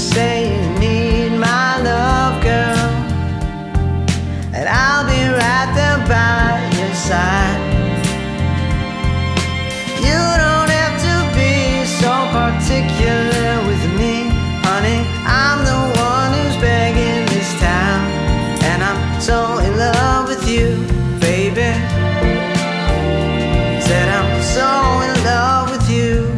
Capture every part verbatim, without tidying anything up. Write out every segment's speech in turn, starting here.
say you need my love, girl, and I'll be right there by your side. You don't have to be so particular with me, honey. I'm the one who's begging this time, and I'm so in love with you, baby. Said I'm so in love with you.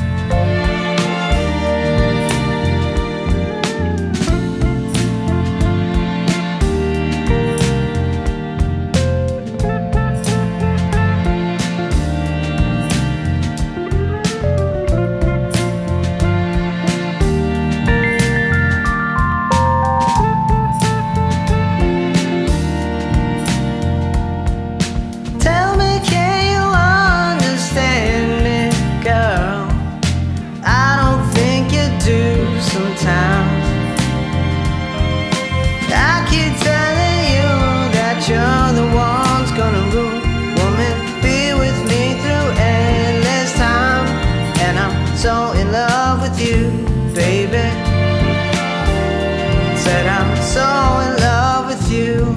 Sometimes I keep telling you that you're the one's gonna rule, woman, be with me through endless time. And I'm so in love with you, baby. Said I'm so in love with you.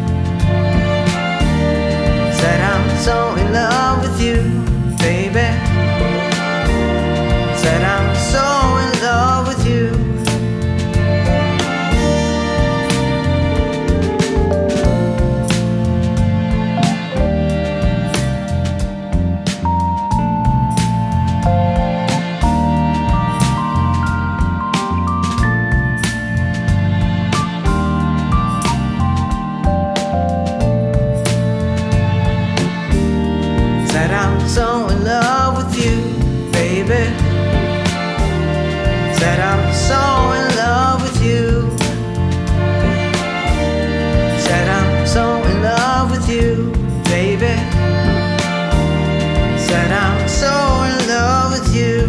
Said I'm so in love with you, baby. Said I'm so in love with you. Said I'm so in love with you, baby. Said I'm so in love with you. Said I'm so in love with you, baby. Said I'm so in love with you.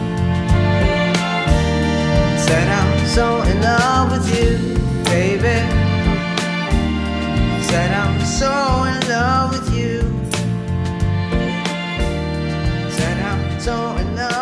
Said I'm so in love with you, baby. Said I'm so in love with you. Said I'm so in love.